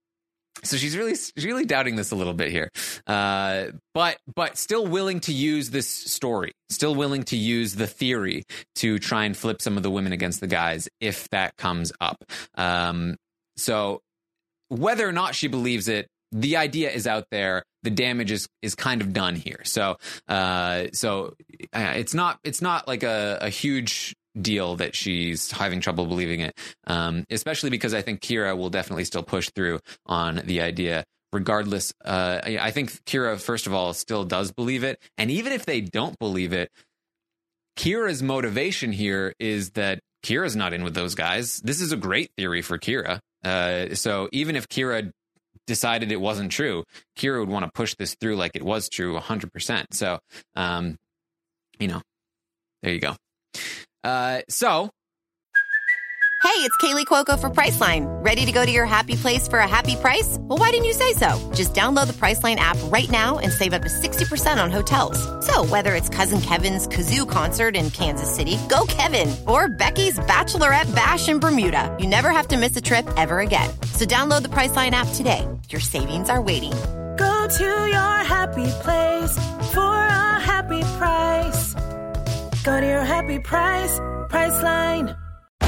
so she's really, she's really doubting this a little bit here, uh, but but still willing to use this story, still willing to use the theory to try and flip some of the women against the guys if that comes up. Um, so whether or not she believes it, the idea is out there. The damage is is kind of done here. So uh, so uh, it's not it's not like a, a huge deal that she's having trouble believing it, um, especially because I think Kira will definitely still push through on the idea regardless. Uh, I think Kira, first of all, still does believe it. And even if they don't believe it, Kira's motivation here is that Kira's not in with those guys. This is a great theory for Kira. Uh, so even if Kira decided it wasn't true, Kira would want to push this through like it was true one hundred percent. So, um, you know, there you go. Uh, so. Hey, it's Kaylee Cuoco for Priceline. Ready to go to your happy place for a happy price? Well, why didn't you say so? Just download the Priceline app right now and save up to sixty percent on hotels. So whether it's Cousin Kevin's Kazoo Concert in Kansas City, go Kevin, or Becky's Bachelorette Bash in Bermuda, you never have to miss a trip ever again. So download the Priceline app today. Your savings are waiting. Go to your happy place for a happy price. Go to your happy price, Priceline.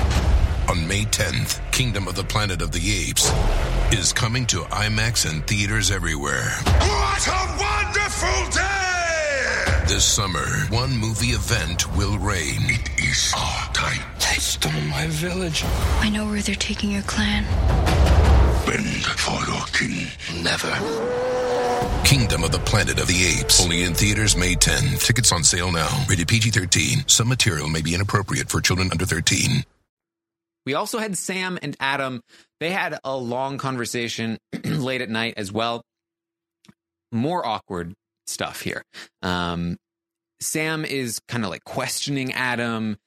On May tenth, Kingdom of the Planet of the Apes is coming to IMAX and theaters everywhere. What a wonderful day! This summer, one movie event will reign. It is our time. They stole my village. I know where they're taking your clan. Bend for your king. Never. Kingdom of the Planet of the Apes. Only in theaters May tenth. Tickets on sale now. Rated P G thirteen. Some material may be inappropriate for children under thirteen. We also had Sam and Adam. They had a long conversation late at night as well. More awkward stuff here. Um, Sam is kind of like questioning Adam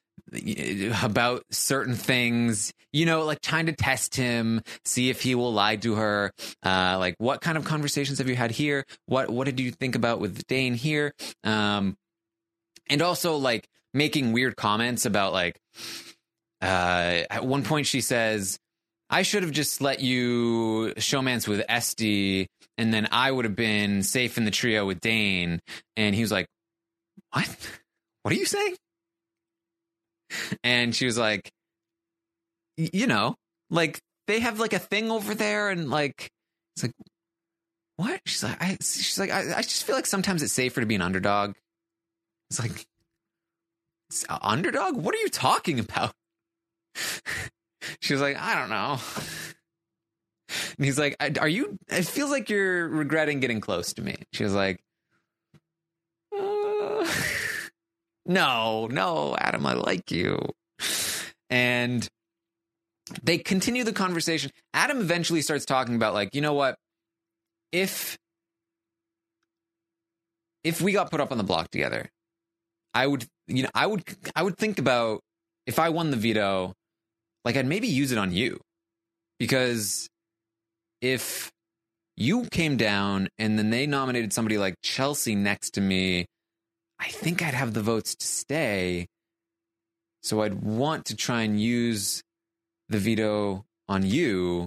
about certain things, you know, like trying to test him, see if he will lie to her. Uh, like, what kind of conversations have you had here? What what did you think about with Dane here? Um, and also like making weird comments about like, Uh, at one point she says, I should have just let you showmance with Esty and then I would have been safe in the trio with Dane. And he was like, what? What are you saying? And she was like, you know, like they have like a thing over there and like, it's like, what? She's like, I, she's like, I, I just feel like sometimes it's safer to be an underdog. It's like, it's underdog? What are you talking about? She was like, I don't know. And he's like, are you, it feels like you're regretting getting close to me. She was like, uh, no, no, Adam, I like you. And they continue the conversation. Adam eventually starts talking about like, you know what? If, if we got put up on the block together, I would, you know, I would, I would think about if I won the veto, like I'd maybe use it on you, because if you came down and then they nominated somebody like Chelsea next to me, I think I'd have the votes to stay. So I'd want to try and use the veto on you.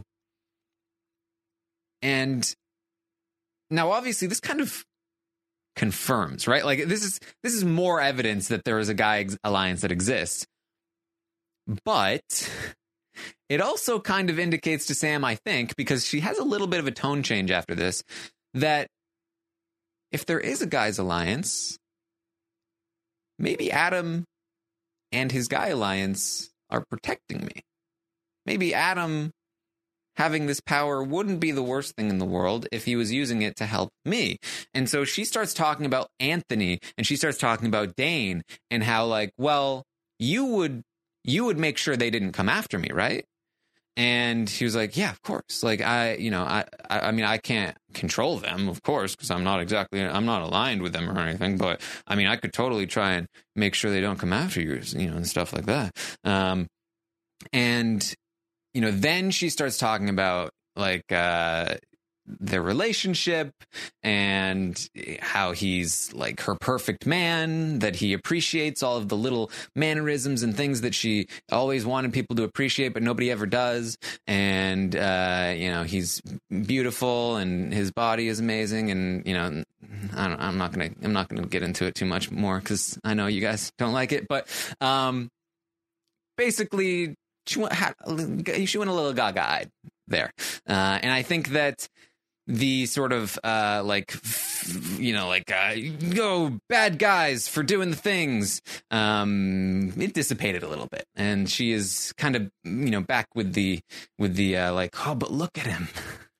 And now, obviously, this kind of confirms, right? Like, this is this is more evidence that there is a guy ex- alliance that exists. But it also kind of indicates to Sam, I think, because she has a little bit of a tone change after this, that if there is a guys alliance, maybe Adam and his guy alliance are protecting me. Maybe Adam having this power wouldn't be the worst thing in the world if he was using it to help me. And so she starts talking about Anthony, and she starts talking about Dane, and how, like, well, you would you would make sure they didn't come after me, right? And he was like, yeah, of course. Like, I, you know, I, I, I mean, I can't control them, of course, because I'm not exactly, I'm not aligned with them or anything. But I mean, I could totally try and make sure they don't come after you, you know, and stuff like that. Um, and, you know, then she starts talking about, like, uh, their relationship and how he's like her perfect man, that he appreciates all of the little mannerisms and things that she always wanted people to appreciate, but nobody ever does. And, uh, you know, he's beautiful and his body is amazing. And, you know, I don't, I'm not going to, I'm not going to get into it too much more because I know you guys don't like it, but, um, basically she went, had, she went a little gaga-eyed there. Uh, and I think that the sort of uh like you know like uh go bad guys for doing the things, um it dissipated a little bit, and she is kind of, you know, back with the with the uh like, oh, but look at him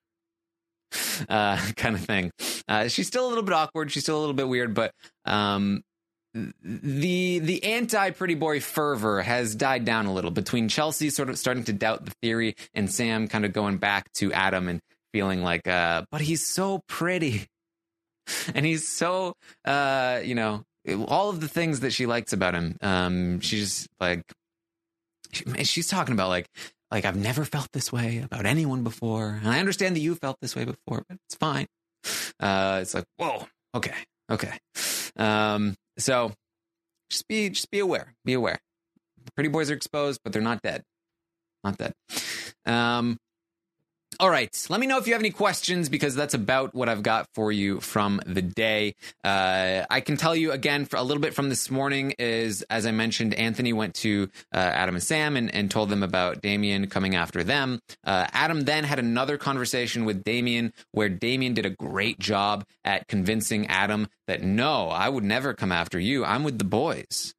uh kind of thing. Uh she's still a little bit awkward, she's still a little bit weird, but um the the anti pretty boy fervor has died down a little between Chelsea sort of starting to doubt the theory and Sam kind of going back to Adam and feeling like, uh, but he's so pretty. And he's so, uh, you know, all of the things that she likes about him. Um, she's like, she, she's talking about like, like, I've never felt this way about anyone before. And I understand that you felt this way before, but it's fine. Uh, it's like, whoa, okay, okay. Um, so just be, just be aware, be aware. The pretty boys are exposed, but they're not dead. Not dead. Um, All right. Let me know if you have any questions, because that's about what I've got for you from the day. Uh, I can tell you again for a little bit from this morning is, as I mentioned, Anthony went to uh, Adam and Sam and, and told them about Damien coming after them. Uh, Adam then had another conversation with Damien where Damien did a great job at convincing Adam that, no, I would never come after you. I'm with the boys.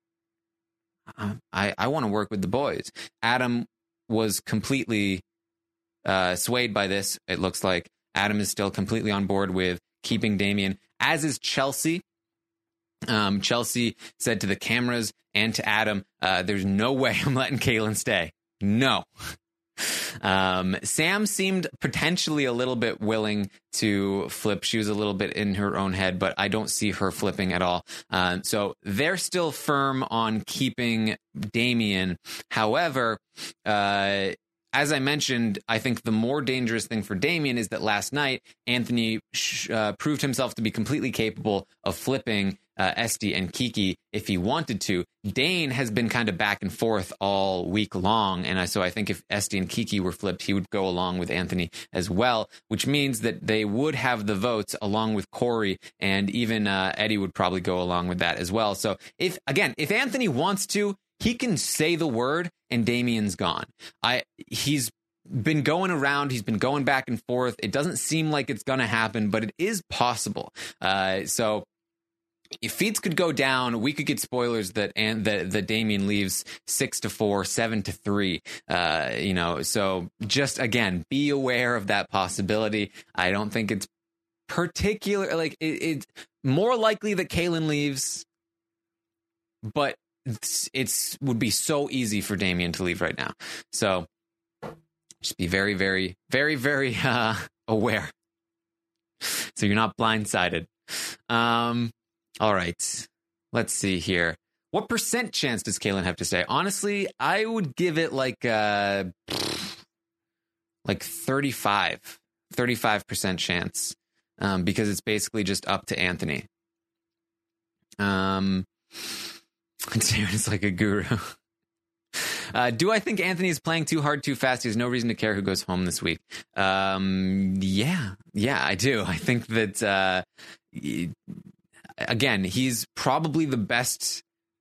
I, I want to work with the boys. Adam was completely Uh, swayed by this. It looks like Adam is still completely on board with keeping Damien, as is Chelsea. Um, Chelsea said to the cameras and to Adam, uh, there's no way I'm letting Kaylin stay. No. Um, Sam seemed potentially a little bit willing to flip. She was a little bit in her own head, but I don't see her flipping at all. Um, so they're still firm on keeping Damien. However, uh, as I mentioned, I think the more dangerous thing for Damien is that last night, Anthony sh- uh, proved himself to be completely capable of flipping uh, Esty and Kiki if he wanted to. Dane has been kind of back and forth all week long, and I, so I think if Esty and Kiki were flipped, he would go along with Anthony as well, which means that they would have the votes along with Corey, and even uh, Eddie would probably go along with that as well. So if, again, if Anthony wants to, he can say the word and Damien's gone. I he's been going around. He's been going back and forth. It doesn't seem like it's going to happen, but it is possible. Uh, so if feeds could go down, we could get spoilers that and that the Damien leaves six to four, seven to three. Uh, you know, so just again, be aware of that possibility. I don't think it's particular. Like it, it's more likely that Kaylin leaves, but It's, it's would be so easy for Damien to leave right now. So just be very, very, very, very uh, aware. So you're not blindsided. Um, all right. Let's see here. What percent chance does Kaylin have to stay? Honestly, I would give it like uh, like thirty-five, thirty-five percent chance um, because it's basically just up to Anthony. Um, Darren is like a guru. Uh, do I think Anthony is playing too hard, too fast? He has no reason to care who goes home this week. Um, yeah, yeah, I do. I think that, uh, he, again, he's probably the best.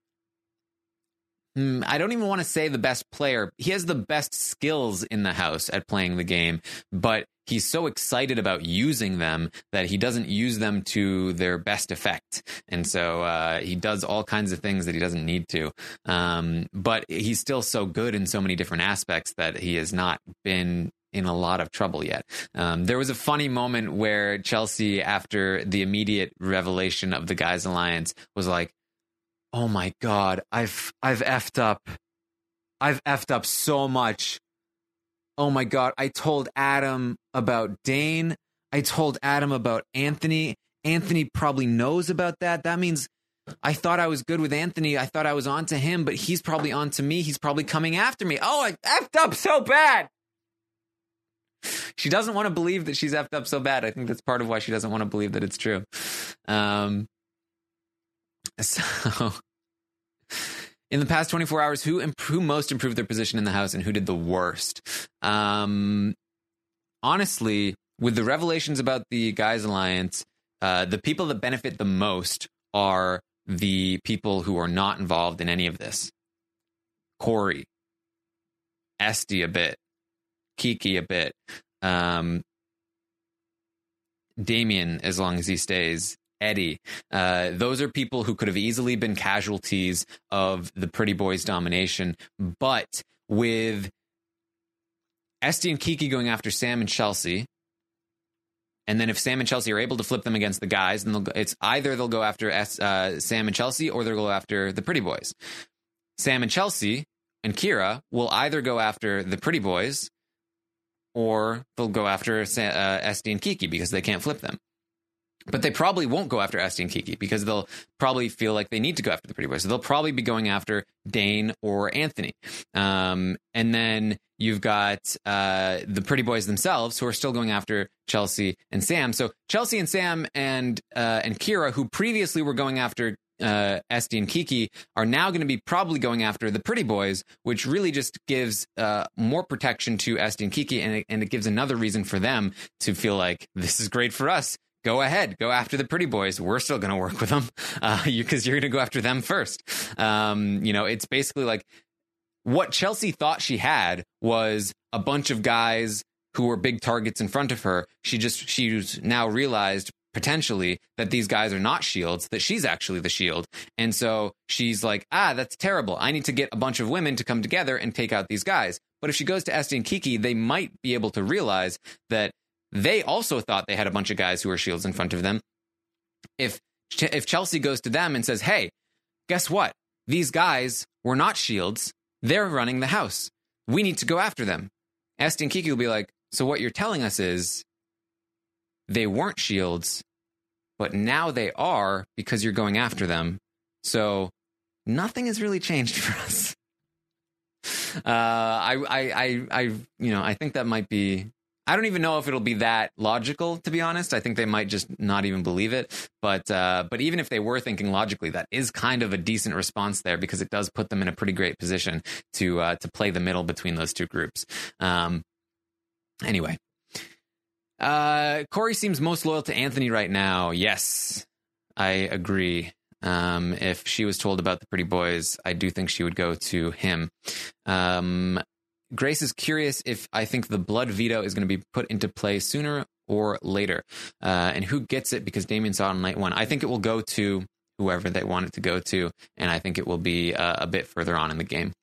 Hmm, I don't even want to say the best player. He has the best skills in the house at playing the game, but he's so excited about using them that he doesn't use them to their best effect. And so uh, he does all kinds of things that he doesn't need to. Um, but he's still so good in so many different aspects that he has not been in a lot of trouble yet. Um, there was a funny moment where Chelsea, after the immediate revelation of the Guys Alliance, was like, oh my God, I've I've effed up. I've effed up so much. Oh my God, I told Adam about Dane. I told Adam about Anthony. Anthony probably knows about that. That means I thought I was good with Anthony. I thought I was on to him, but he's probably on to me. He's probably coming after me. Oh, I effed up so bad. She doesn't want to believe that she's effed up so bad. I think that's part of why she doesn't want to believe that it's true. Um, so... In the past twenty-four hours, who imp- who most improved their position in the house and who did the worst? Um, honestly, with the revelations about the Guys Alliance, uh, the people that benefit the most are the people who are not involved in any of this. Corey, Esty a bit, Kiki a bit, um, Damien, as long as he stays, Eddie. Uh, those are people who could have easily been casualties of the Pretty Boys' domination. But with Esty and Kiki going after Sam and Chelsea, and then if Sam and Chelsea are able to flip them against the guys, then they'll go, it's either they'll go after S, uh, Sam and Chelsea or they'll go after the Pretty Boys. Sam and Chelsea and Kira will either go after the Pretty Boys or they'll go after uh, Esty and Kiki because they can't flip them. But they probably won't go after Esty and Kiki because they'll probably feel like they need to go after the Pretty Boys. So they'll probably be going after Dane or Anthony. Um, and then you've got uh, the Pretty Boys themselves who are still going after Chelsea and Sam. So Chelsea and Sam and uh, and Kira, who previously were going after uh, Esty and Kiki, are now going to be probably going after the Pretty Boys, which really just gives uh, more protection to Esty and Kiki. And it, and it gives another reason for them to feel like this is great for us. Go ahead, go after the Pretty Boys. We're still going to work with them uh, because you're going to go after them first. Um, you know, it's basically like what Chelsea thought she had was a bunch of guys who were big targets in front of her. She just, she's now realized potentially that these guys are not shields, that she's actually the shield. And so she's like, ah, that's terrible. I need to get a bunch of women to come together and take out these guys. But if she goes to Esty and Kiki, they might be able to realize that they also thought they had a bunch of guys who were shields in front of them. If if Chelsea goes to them and says, hey, guess what? These guys were not shields. They're running the house. We need to go after them. Esty and Kiki will be like, so what you're telling us is they weren't shields, but now they are because you're going after them. So nothing has really changed for us. Uh, I, I, I, I, you know, I think that might be... I don't even know if it'll be that logical, to be honest. I think they might just not even believe it. But uh, but even if they were thinking logically, that is kind of a decent response there because it does put them in a pretty great position to uh, to play the middle between those two groups. Um, anyway, uh, Corey seems most loyal to Anthony right now. Yes, I agree. Um, if she was told about the Pretty Boys, I do think she would go to him. Um, Grace is curious if I think the blood veto is going to be put into play sooner or later. Uh, and who gets it because Damien saw it on night one. I think it will go to whoever they want it to go to. And I think it will be uh, a bit further on in the game.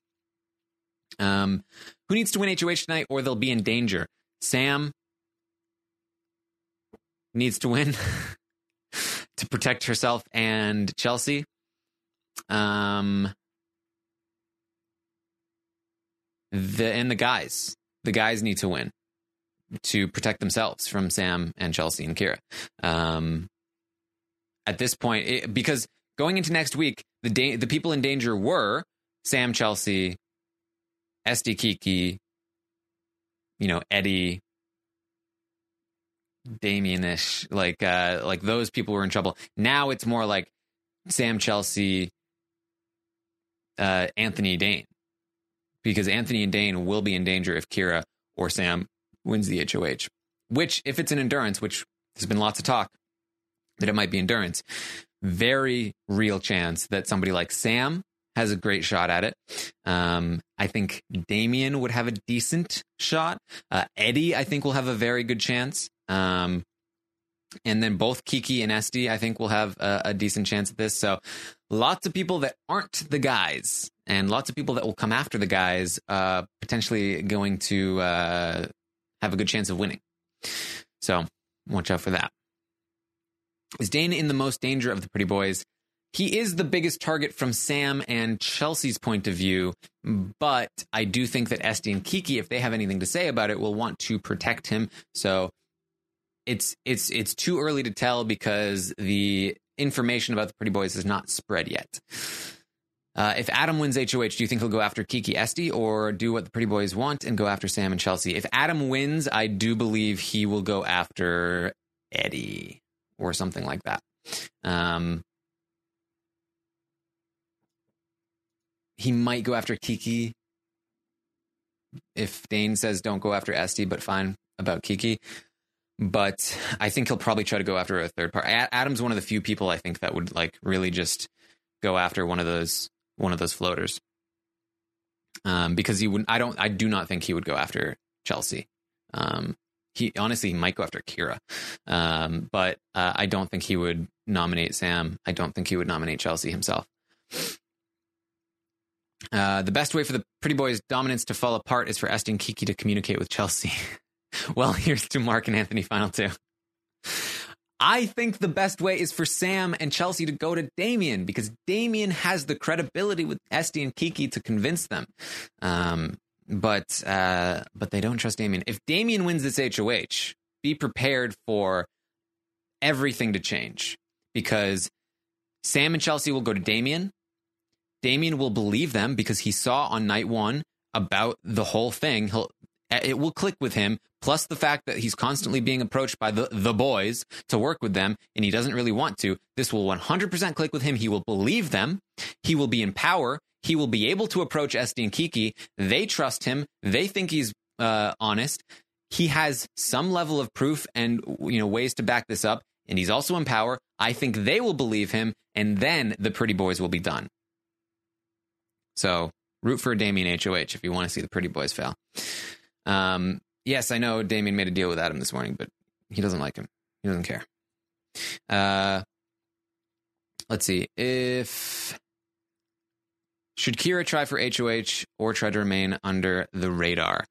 Um, who needs to win H O H tonight or they'll be in danger? Sam needs to win to protect herself and Chelsea. Um... The and the guys, the guys need to win to protect themselves from Sam and Chelsea and Kira. Um, at this point, it, because going into next week, the da- the people in danger were Sam, Chelsea, Esty, Kiki, you know, Eddie, Damien-ish, like uh, like those people were in trouble. Now it's more like Sam, Chelsea, uh, Anthony, Dane, because Anthony and Dane will be in danger if Kira or Sam wins the H O H, which, if it's an endurance, which there's been lots of talk that it might be endurance, very real chance that somebody like Sam has a great shot at it. Um, I think Damien would have a decent shot. Uh, Eddie, I think, will have a very good chance. Um, and then both Kiki and Esty, I think, will have a, a decent chance at this. So lots of people that aren't the guys and lots of people that will come after the guys, uh, potentially going to uh, have a good chance of winning. So watch out for that. Is Dane in the most danger of the Pretty Boys? He is the biggest target from Sam and Chelsea's point of view, but I do think that Esty and Kiki, if they have anything to say about it, will want to protect him. So it's it's it's too early to tell because the information about the Pretty Boys is not spread yet. Uh, if Adam wins H O H, do you think he'll go after Kiki, Esty, or do what the Pretty Boys want and go after Sam and Chelsea? If Adam wins, I do believe he will go after Eddie or something like that. Um, he might go after Kiki if Dane says don't go after Esty, but fine about Kiki. But I think he'll probably try to go after a third part. Adam's one of the few people I think that would like really just go after one of those one of those floaters. Um, because he would I don't I do not think he would go after Chelsea. Um, he honestly he might go after Kira. Um, but uh, I don't think he would nominate Sam. I don't think he would nominate Chelsea himself. Uh, the best way for the Pretty Boys' dominance to fall apart is for Esty and Kiki to communicate with Chelsea. Well, here's to Mark and Anthony final two. I think the best way is for Sam and Chelsea to go to Damien because Damien has the credibility with Esty and Kiki to convince them. Um, but uh, but they don't trust Damien. If Damien wins this H O H, be prepared for everything to change because Sam and Chelsea will go to Damien. Damien will believe them because he saw on night one about the whole thing. He'll It will click with him, plus the fact that he's constantly being approached by the, the boys to work with them, and he doesn't really want to. This will one hundred percent click with him. He will believe them. He will be in power. He will be able to approach Esty and Kiki. They trust him. They think he's uh, honest. He has some level of proof and you know ways to back this up, and he's also in power. I think they will believe him, and then the Pretty Boys will be done. So root for Damien H O H if you want to see the Pretty Boys fail. Um, yes, I know Damien made a deal with Adam this morning, but he doesn't like him. He doesn't care. Uh, let's see. If should Kira try for H O H or try to remain under the radar?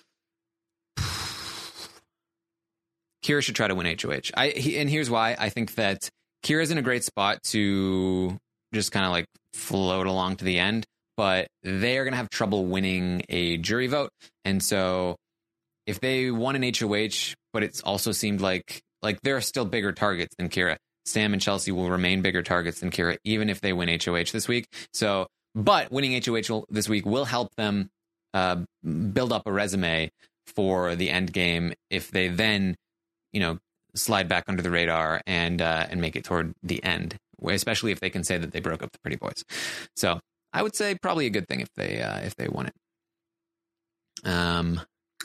Kira should try to win H O H. I he, and here's why. I think that Kira's in a great spot to just kind of like float along to the end. But they are going to have trouble winning a jury vote. And so if they won an H O H, but it's also seemed like like there are still bigger targets than Kira, Sam and Chelsea will remain bigger targets than Kira, even if they win H O H this week. So, but winning H O H this week will help them uh, build up a resume for the end game if they then, you know, slide back under the radar and uh, and make it toward the end, especially if they can say that they broke up the Pretty Boys. So I would say probably a good thing if they uh, if they won it. Um,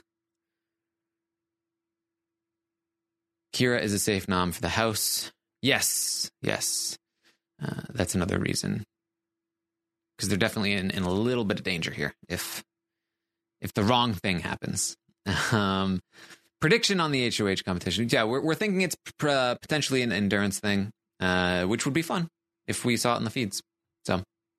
Kira is a safe nom for the house. Yes, yes, uh, that's another reason because they're definitely in, in a little bit of danger here if if the wrong thing happens. Um, prediction on the H O H competition. Yeah, we're we're thinking it's pr- uh, potentially an endurance thing, uh, which would be fun if we saw it in the feeds. So.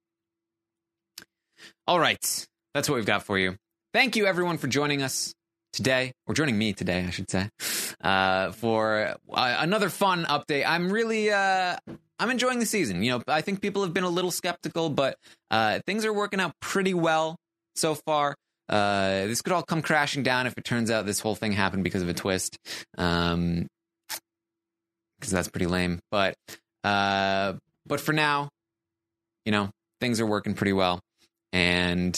All right, that's what we've got for you. Thank you, everyone, for joining us today, or joining me today, I should say, uh, for uh, another fun update. I'm really, uh, I'm enjoying the season. You know, I think people have been a little skeptical, but uh, things are working out pretty well so far. Uh, this could all come crashing down if it turns out this whole thing happened because of a twist, um, because that's pretty lame. But, uh, but for now, you know, things are working pretty well. And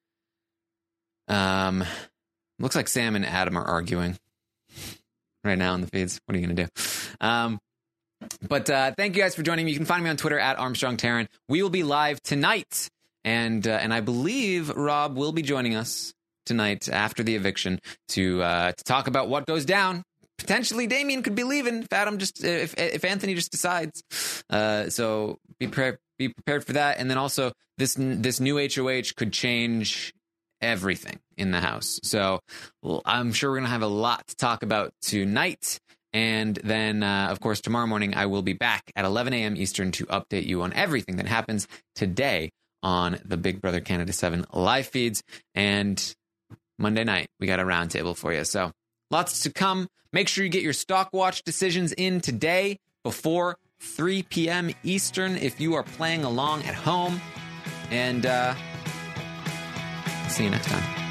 um, looks like Sam and Adam are arguing right now in the feeds. What are you going to do? Um, But uh, thank you guys for joining me. You can find me on Twitter at Armstrong Taran. We will be live tonight. And uh, and I believe Rob will be joining us tonight after the eviction to uh, to talk about what goes down. Potentially, Damien could be leaving if Adam just if if Anthony just decides. Uh, so be prepared, be prepared for that. And then also this this new H O H could change everything in the house. So well, I'm sure we're gonna have a lot to talk about tonight. And then, uh, of course, tomorrow morning I will be back at eleven a.m. Eastern to update you on everything that happens today on the Big Brother Canada seven live feeds. And Monday night, we got a roundtable for you. So lots to come. Make sure you get your Stock Watch decisions in today before three p.m. Eastern if you are playing along at home. And uh, see you next time.